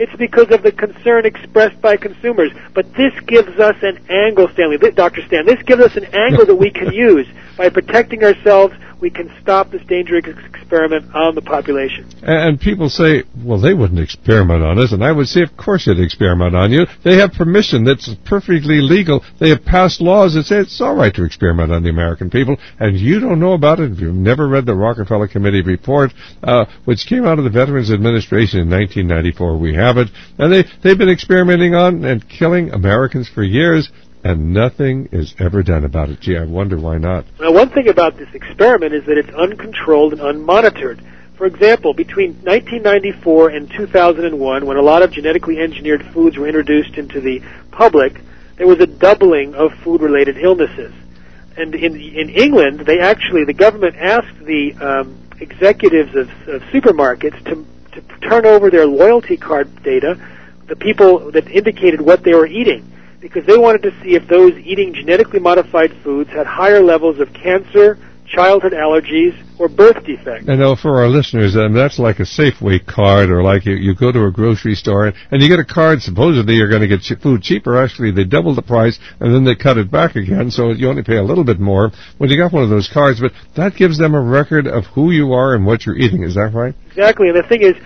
of the concern expressed by consumers. But this gives us an angle, Dr. Stan. This gives us an angle that we can use. By protecting ourselves, we can stop this dangerous experiment on the population. And people say, well, they wouldn't experiment on us. And I would say, of course they'd experiment on you. They have permission that's perfectly legal. They have passed laws that say it's all right to experiment on the American people. And you don't know about it if you've never read the Rockefeller Committee report, which came out of the Veterans Administration in 1994. We have it. And they've been experimenting on and killing Americans for years. And nothing is ever done about it. Gee, I wonder why not. Now, one thing about this experiment is that it's uncontrolled and unmonitored. For example, between 1994 and 2001, when a lot of genetically engineered foods were introduced into the public, there was a doubling of food-related illnesses. And in England, the government asked the executives of supermarkets to turn over their loyalty card data, the people that indicated what they were eating, because they wanted to see if those eating genetically modified foods had higher levels of cancer, childhood allergies, or birth defects. I know for our listeners, that's like a Safeway card, or like you go to a grocery store and you get a card, supposedly you're going to get food cheaper. Actually, they double the price and then they cut it back again, so you only pay a little bit more when you got one of those cards. But that gives them a record of who you are and what you're eating. Is that right? Exactly, and the thing is,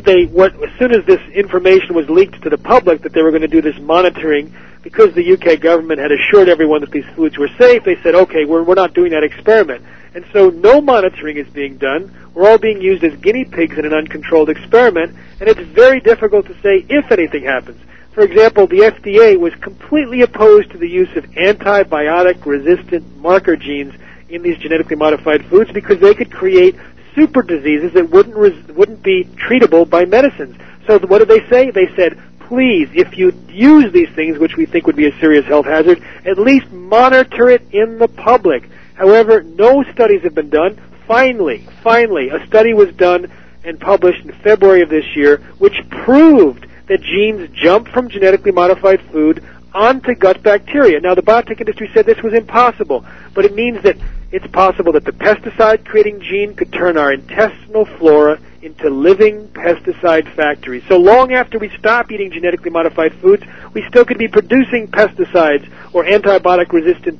as soon as this information was leaked to the public that they were going to do this monitoring, because the UK government had assured everyone that these foods were safe, they said, okay, we're not doing that experiment. And so no monitoring is being done. We're all being used as guinea pigs in an uncontrolled experiment, and it's very difficult to say if anything happens. For example, the FDA was completely opposed to the use of antibiotic-resistant marker genes in these genetically modified foods because they could create super diseases that wouldn't be treatable by medicines. So what did they say? They said, please, if you use these things, which we think would be a serious health hazard, at least monitor it in the public. However, no studies have been done. Finally, a study was done and published in February of this year, which proved that genes jump from genetically modified food onto gut bacteria. Now, the biotech industry said this was impossible, but it means that it's possible that the pesticide-creating gene could turn our intestinal flora into living pesticide factories. So long after we stop eating genetically modified foods, we still could be producing pesticides or antibiotic-resistant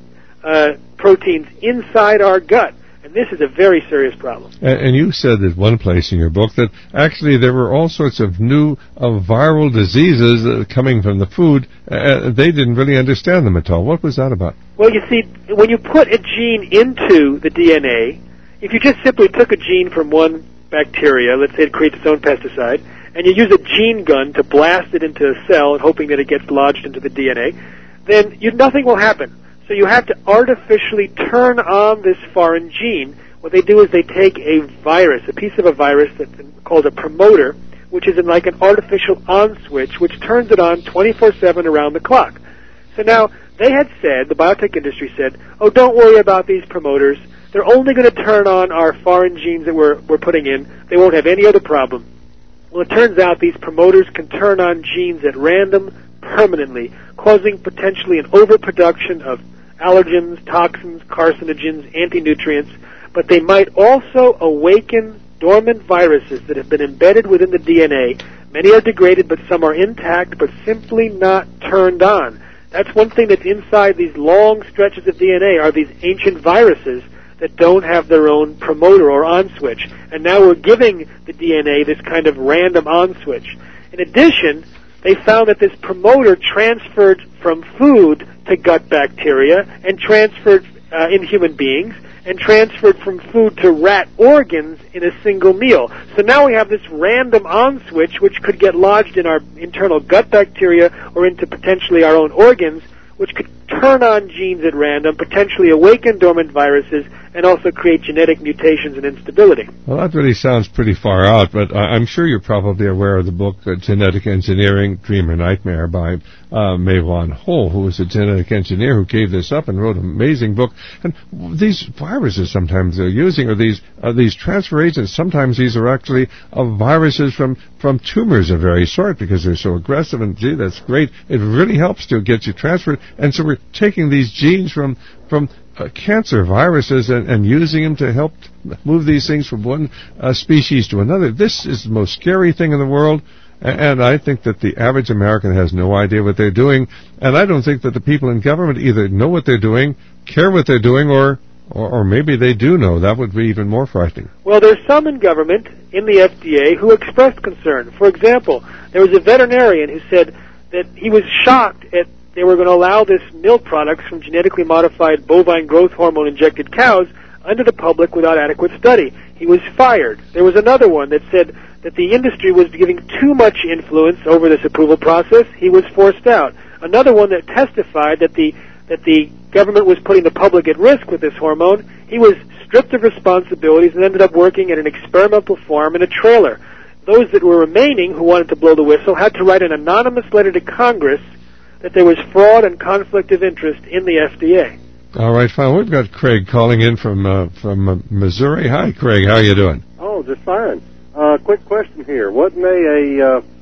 proteins inside our gut. And this is a very serious problem. And you said at one place in your book that actually there were all sorts of new viral diseases coming from the food. They didn't really understand them at all. What was that about? Well, you see, when you put a gene into the DNA, if you just simply took a gene from one bacteria, let's say it creates its own pesticide, and you use a gene gun to blast it into a cell and hoping that it gets lodged into the DNA, then nothing will happen. So you have to artificially turn on this foreign gene. What they do is they take a virus, a piece of a virus that's called a promoter, which is in like an artificial on switch, which turns it on 24/7 around the clock. So now, they had said, the biotech industry said, oh, don't worry about these promoters. They're only going to turn on our foreign genes that we're putting in. They won't have any other problem. Well, it turns out these promoters can turn on genes at random permanently, causing potentially an overproduction of allergens, toxins, carcinogens, anti-nutrients, but they might also awaken dormant viruses that have been embedded within the DNA. Many are degraded, but some are intact, but simply not turned on. That's one thing that's inside these long stretches of DNA are these ancient viruses that don't have their own promoter or on switch. And now we're giving the DNA this kind of random on switch. In addition, they found that this promoter transferred from food to gut bacteria and transferred in human beings and transferred from food to rat organs in a single meal. So now we have this random on switch which could get lodged in our internal gut bacteria or into potentially our own organs, which could turn on genes at random, potentially awaken dormant viruses, and also create genetic mutations and instability. Well, that really sounds pretty far out, but I'm sure you're probably aware of the book Genetic Engineering, Dream or Nightmare by Mei-Wan Ho, who was a genetic engineer who gave this up and wrote an amazing book. And these viruses sometimes they're using, or these transfer agents, sometimes these are actually viruses from tumors of various sort because they're so aggressive, and gee, that's great. It really helps to get you transferred. And so we're taking these genes from cancer viruses and using them to help move these things from one species to another. This is the most scary thing in the world, and I think that the average American has no idea what they're doing, and I don't think that the people in government either know what they're doing, care what they're doing, or maybe they do know. That would be even more frightening. Well, there's some in government, in the FDA, who expressed concern. For example, there was a veterinarian who said that he was shocked at they were going to allow this milk products from genetically modified bovine growth hormone injected cows under the public without adequate study. He was fired. There was another one that said that the industry was giving too much influence over this approval process. He was forced out. Another one that testified that the government was putting the public at risk with this hormone. He was stripped of responsibilities and ended up working at an experimental farm in a trailer. Those that were remaining who wanted to blow the whistle had to write an anonymous letter to Congress that there was fraud and conflict of interest in the FDA. All right, fine. We've got Craig calling in from Missouri. Hi, Craig. How are you doing? Oh, just fine. Quick question here. What may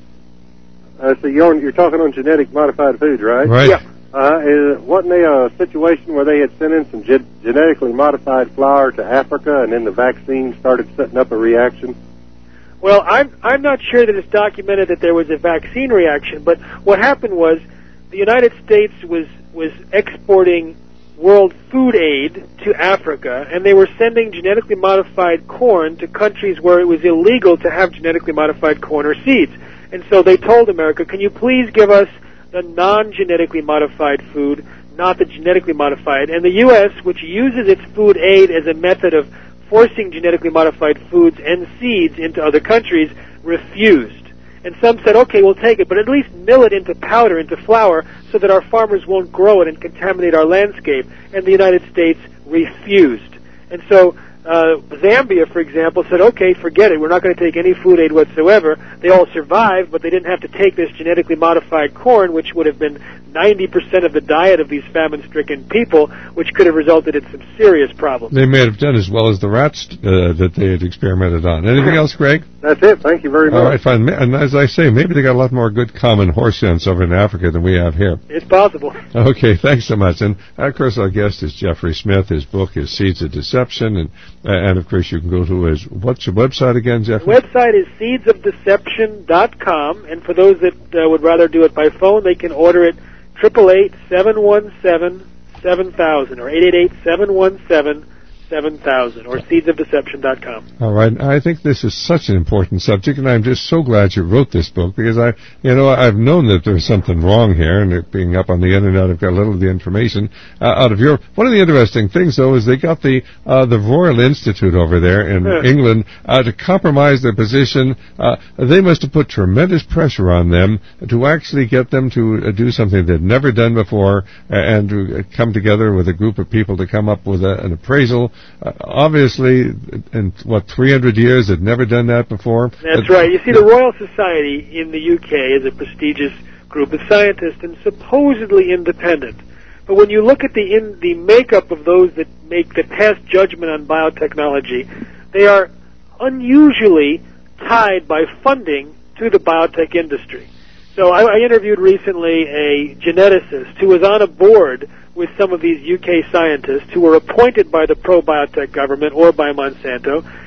so you're talking on genetic modified foods, right? Right. Yeah. Wasn't a situation where they had sent in some genetically modified flour to Africa, and then the vaccine started setting up a reaction? Well, I'm not sure that it's documented that there was a vaccine reaction, but what happened was the United States was exporting world food aid to Africa, and they were sending genetically modified corn to countries where it was illegal to have genetically modified corn or seeds. And so they told America, can you please give us the non-genetically modified food, not the genetically modified? And the U.S., which uses its food aid as a method of forcing genetically modified foods and seeds into other countries, refused. And some said, okay, we'll take it, but at least mill it into powder, into flour, so that our farmers won't grow it and contaminate our landscape. And the United States refused. And so Zambia, for example, said, okay, forget it. We're not going to take any food aid whatsoever. They all survived, but they didn't have to take this genetically modified corn, which would have been 90% of the diet of these famine-stricken people, which could have resulted in some serious problems. They may have done as well as the rats that they had experimented on. Anything else, Greg? That's it. Thank you very much. All right, fine. And as I say, maybe they got a lot more good common horse sense over in Africa than we have here. It's possible. Okay, thanks so much. And, of course, our guest is Jeffrey Smith. His book is Seeds of Deception. And of course, you can go to his, what's your website again, Jeffrey? The website is seedsofdeception.com. And for those that would rather do it by phone, they can order it 888-717-7000 or 888-717-7000 or seedsofdeception.com. All right. I think this is such an important subject, and I'm just so glad you wrote this book because I've known that there's something wrong here, and it being up on the internet, I've got a little of the information out of Europe. One of the interesting things, though, is they got the Royal Institute over there in England to compromise their position. They must have put tremendous pressure on them to actually get them to do something they'd never done before and to come together with a group of people to come up with an appraisal. Obviously, in 300 years, they'd never done that before. That's right. You see, the Royal Society in the UK is a prestigious group of scientists and supposedly independent. But when you look at the makeup of those that pass judgment on biotechnology, they are unusually tied by funding to the biotech industry. So I interviewed recently a geneticist who was on a board with some of these UK scientists who were appointed by the pro-biotech government or by Monsanto,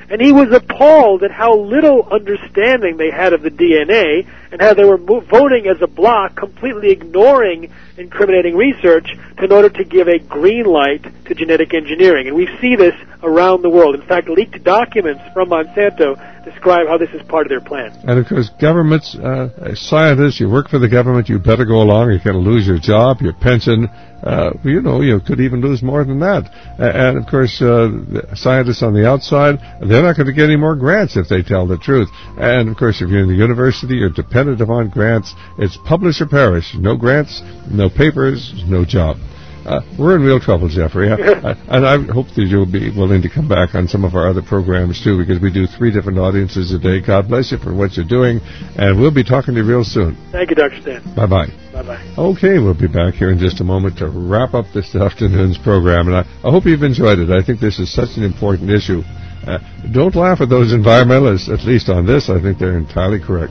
And he was appalled at how little understanding they had of the DNA and how they were voting as a bloc, completely ignoring incriminating research in order to give a green light to genetic engineering. And we see this around the world. In fact, leaked documents from Monsanto describe how this is part of their plan. And of course, governments, scientists, you work for the government, you better go along. You're going to lose your job, your pension. You could even lose more than that. And of course, the scientists on the outside, they're not going to get any more grants if they tell the truth. And of course, if you're in the university, you're dependent upon grants. It's publish or perish. No grants, no papers, no job. We're in real trouble, Jeffrey. And I hope that you'll be willing to come back on some of our other programs, too, because we do 3 different audiences a day. God bless you for what you're doing, and we'll be talking to you real soon. Thank you, Dr. Stan. Bye-bye. Bye-bye. Okay, we'll be back here in just a moment to wrap up this afternoon's program, and I hope you've enjoyed it. I think this is such an important issue. Don't laugh at those environmentalists, at least on this. I think they're entirely correct.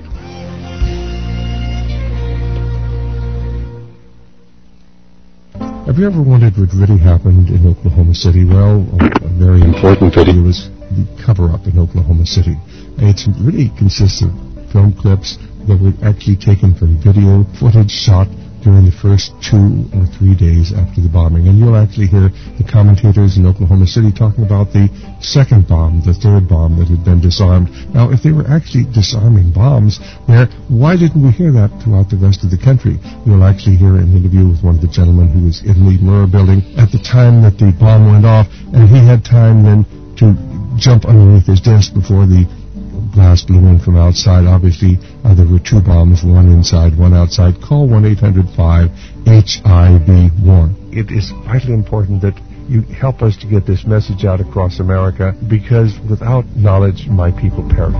Have you ever wondered what really happened in Oklahoma City? Well, a very important video was the cover-up in Oklahoma City. It really consists of film clips that were actually taken from video footage shot during the first 2 or 3 days after the bombing. And you'll actually hear the commentators in Oklahoma City talking about the second bomb, the third bomb that had been disarmed. Now, if they were actually disarming bombs, why didn't we hear that throughout the rest of the country? You'll actually hear an interview with one of the gentlemen who was in the Murrah building at the time that the bomb went off, and he had time then to jump underneath his desk before the blast blew in from outside. Obviously, there were 2 bombs, one inside, one outside. Call 1-800-5-HIV-WAR. It is vitally important that you help us to get this message out across America, because without knowledge, my people perish.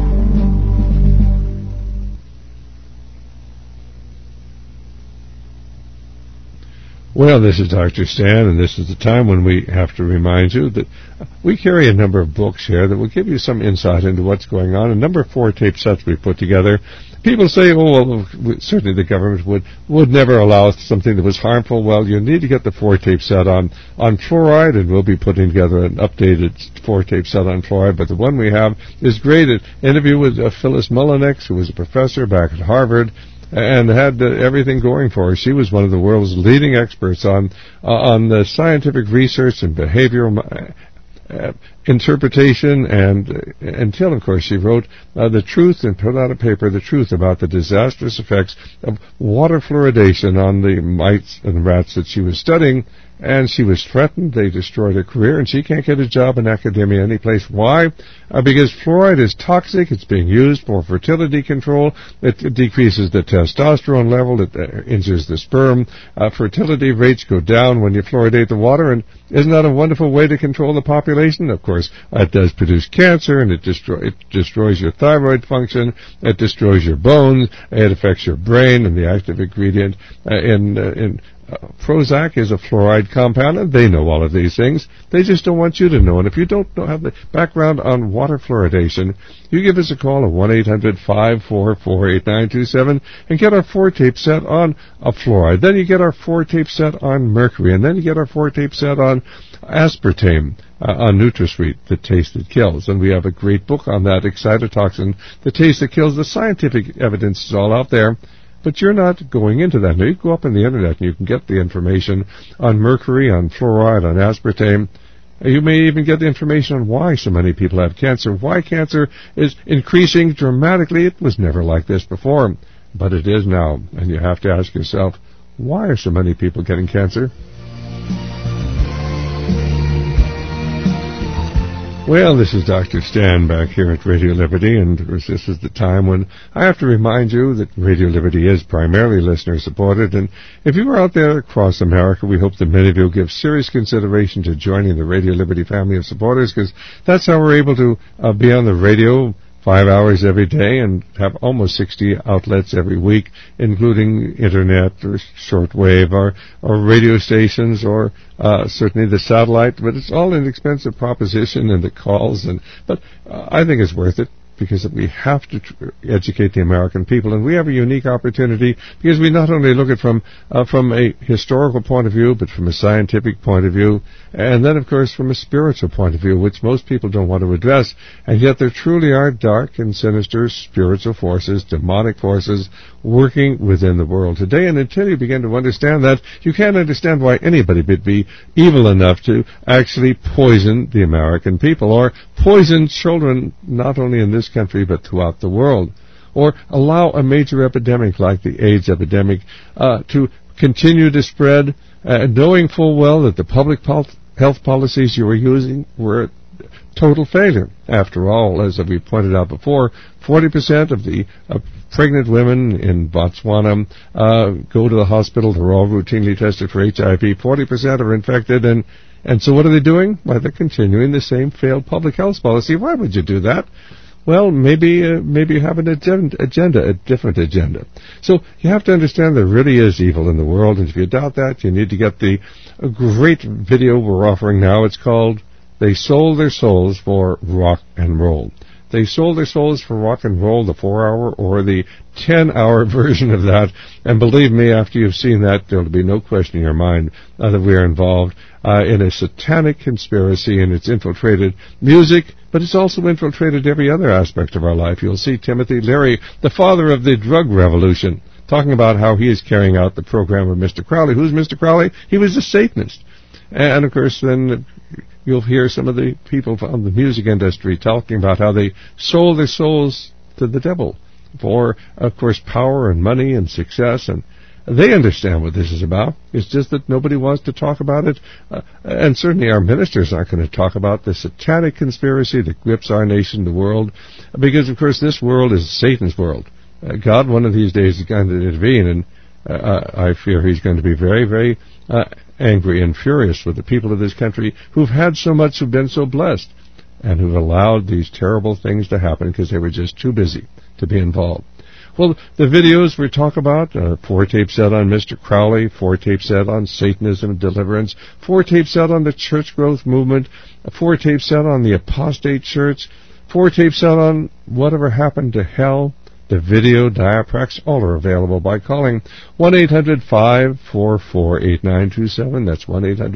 Well, this is Dr. Stan, and this is the time when we have to remind you that we carry a number of books here that will give you some insight into what's going on. A number of 4 tape sets we put together. People say, certainly the government would never allow something that was harmful. Well, you need to get the 4 tape set on fluoride, and we'll be putting together an updated 4 tape set on fluoride. But the one we have is great. An interview with Phyllis Mullinex, who was a professor back at Harvard, and had everything going for her. She was one of the world's leading experts on the scientific research and behavioral interpretation, and until, of course, she wrote The Truth, and put out a paper, The Truth, about the disastrous effects of water fluoridation on the mice and rats that she was studying. And she was threatened. They destroyed her career, and she can't get a job in academia anyplace. Why? Because fluoride is toxic. It's being used for fertility control. It decreases the testosterone level. It injures the sperm. Fertility rates go down when you fluoridate the water. And isn't that a wonderful way to control the population? Of course, it does produce cancer, and it destroys your thyroid function. It destroys your bones. It affects your brain, and the active ingredient in Prozac is a fluoride compound, and they know all of these things. They just don't want you to know. And if you don't have the background on water fluoridation, you give us a call at 1-800-544-8927 and get our 4-tape set on fluoride. Then you get our 4-tape set on mercury, and then you get our 4-tape set on aspartame, on NutraSweet, The Taste That Kills. And we have a great book on that, Excitotoxin, The Taste That Kills. The scientific evidence is all out there. But you're not going into that. Now, you go up on the Internet and you can get the information on mercury, on fluoride, on aspartame. You may even get the information on why so many people have cancer, why cancer is increasing dramatically. It was never like this before, but it is now. And you have to ask yourself, why are so many people getting cancer? Well, this is Dr. Stan back here at Radio Liberty, and this is the time when I have to remind you that Radio Liberty is primarily listener-supported, and if you are out there across America, we hope that many of you will give serious consideration to joining the Radio Liberty family of supporters, because that's how we're able to be on the radio 5 hours every day and have almost 60 outlets every week, including internet or shortwave or radio stations or certainly the satellite. But it's all an expensive proposition, and the calls. But I think it's worth it. because we have to educate the American people, and we have a unique opportunity because we not only look at from a historical point of view, but from a scientific point of view, and then, of course, from a spiritual point of view, which most people don't want to address. And yet there truly are dark and sinister spiritual forces, demonic forces, working within the world today. And until you begin to understand that, you can't understand why anybody would be evil enough to actually poison the American people, or poison children not only in this country but throughout the world, or allow a major epidemic like the AIDS epidemic to continue to spread, knowing full well that the public health policies you were using were a total failure. After all, as we pointed out before, 40% of the pregnant women in Botswana go to the hospital. They're all routinely tested for HIV. 40% are infected, and so what are they doing? Well, they're continuing the same failed public health policy. Why would you do that? Well, maybe you have an agenda, a different agenda. So you have to understand there really is evil in the world, and if you doubt that, you need to get a great video we're offering now. It's called They Sold Their Souls for Rock and Roll. They sold their souls for rock and roll, the 4-hour or the 10-hour version of that. And believe me, after you've seen that, there'll be no question in your mind that we are involved in a satanic conspiracy, and it's infiltrated music, but it's also infiltrated every other aspect of our life. You'll see Timothy Leary, the father of the drug revolution, talking about how he is carrying out the program of Mr. Crowley. Who's Mr. Crowley? He was a Satanist. And, of course, then you'll hear some of the people from the music industry talking about how they sold their souls to the devil for, of course, power and money and success. And they understand what this is about. It's just that nobody wants to talk about it. And certainly our ministers aren't going to talk about the satanic conspiracy that grips our nation, the world, because, of course, this world is Satan's world. God, one of these days, is going to intervene, and I fear he's going to be very, very angry and furious with the people of this country who've had so much, who've been so blessed, and who've allowed these terrible things to happen because they were just too busy to be involved. Well, the videos we talk about, 4 tapes out on Mr. Crowley, 4 tapes out on Satanism and deliverance, 4 tapes out on the church growth movement, 4 tapes out on the apostate church, 4 tapes out on whatever happened to hell. The video diapracts, all are available by calling 1-800-544-8927. That's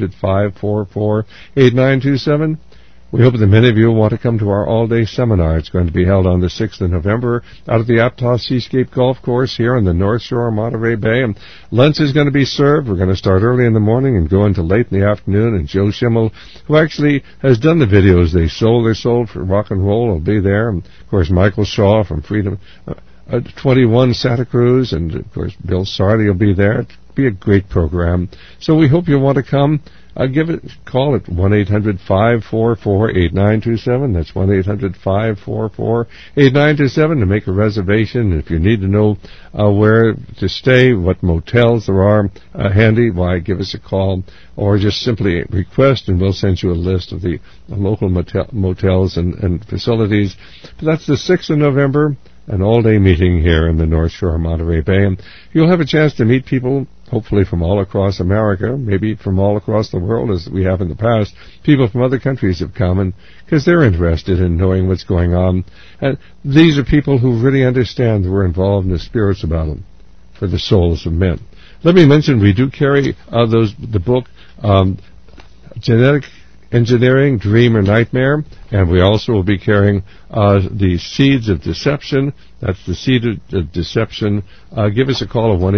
1-800-544-8927. We hope that many of you will want to come to our all-day seminar. It's going to be held on the 6th of November out at the Aptos Seascape Golf Course here on the North Shore of Monterey Bay. And lunch is going to be served. We're going to start early in the morning and go into late in the afternoon. And Joe Schimmel, who actually has done the videos, They Sold Their Soul for Rock and Roll, will be there. And, of course, Michael Shaw from Freedom 21 Santa Cruz, and, of course, Bill Sardi will be there. It'll be a great program. So we hope you'll want to come. Give it a call at 1-800-544-8927. That's 1-800-544-8927 to make a reservation. If you need to know where to stay, what motels there are handy, why, give us a call, or just simply request, and we'll send you a list of the local motels and facilities. But that's the 6th of November, an all-day meeting here in the North Shore of Monterey Bay. And you'll have a chance to meet people, hopefully from all across America, maybe from all across the world, as we have in the past. People from other countries have come, because they're interested in knowing what's going on. And these are people who really understand that we're involved in a spiritual battle for the souls of men. Let me mention, we do carry the book, Genetic Engineering, Dream or Nightmare, and we also will be carrying the Seeds of Deception. That's the Seed of Deception. Give us a call at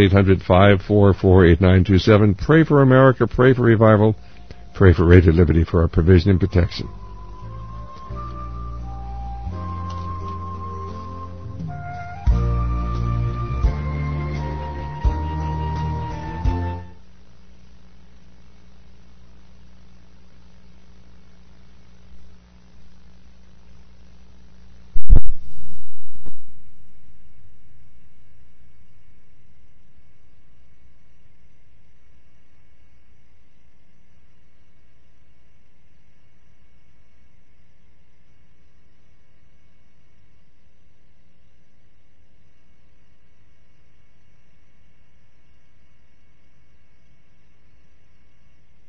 1-800-544-8927. Pray for America, pray for revival, pray for Radio Liberty for our provision and protection.